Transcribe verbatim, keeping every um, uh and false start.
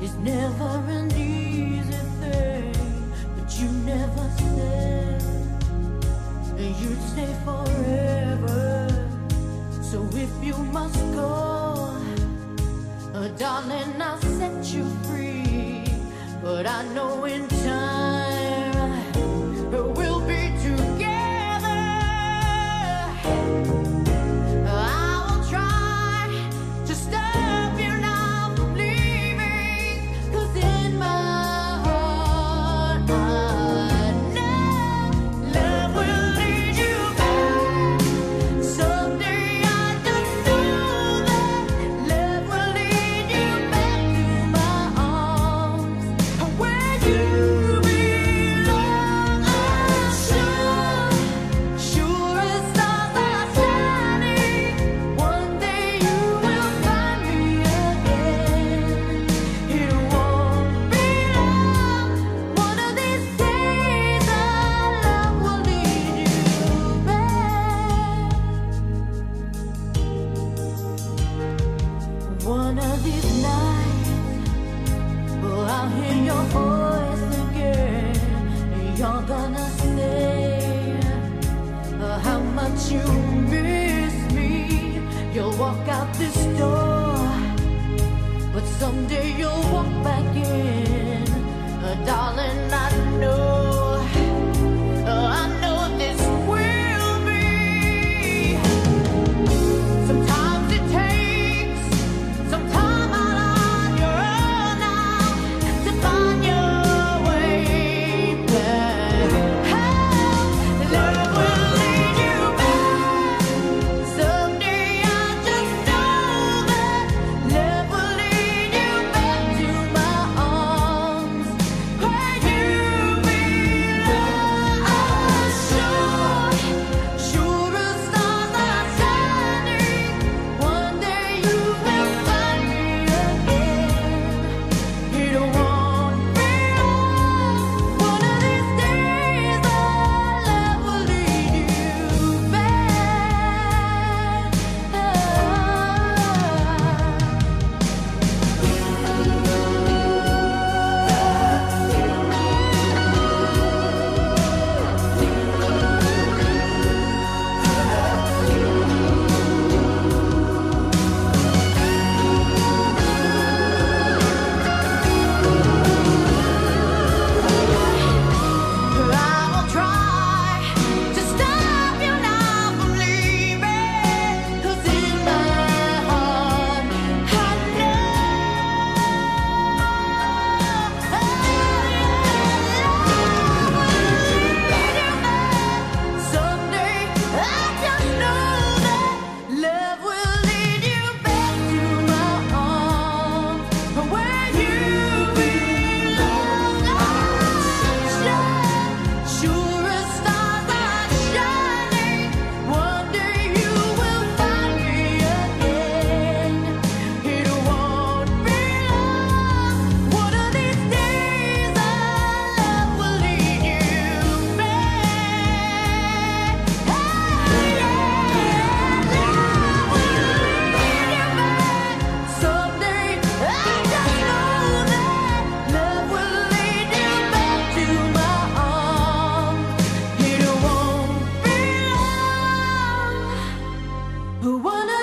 It's never an easy thing, but you never said you'd stay forever. So if you must go, uh, darling, I'll set you free. But I know in time uh, we'll be together. I will try to stop you now from leaving, 'cause in my heart I know love will lead you back. Someday I just know that love will lead you back to my arms, where you belong. I'm sure, sure as stars are shining, one day you will find me again. It won't be long, one of these days our love will lead you back. One of these nights, oh, I'll hear your voice again. You're gonna say uh, how much you miss me. You'll walk out this door, but someday you'll walk back in. Uh, darling, I know, uh, I know this will be. Sometimes it takes some time out on your own now to find your way back. Love will lead you back. Someday I just know that love will lead you back to my arms, where you belong. I'm sure, sure as stars are shining, one day you will find me again. It won't be long, one of these days our love will lead you back. I will try to stop you now from leaving, 'cause in my heart I know someday I just know that love will lead you back to my arms, where you belong. Sure as stars are shining, one day you will find me again. It won't be long, one of these days our love will lead you back. Love will lead you back. Someday I just know that love will lead you back to my arms. It won't be long, one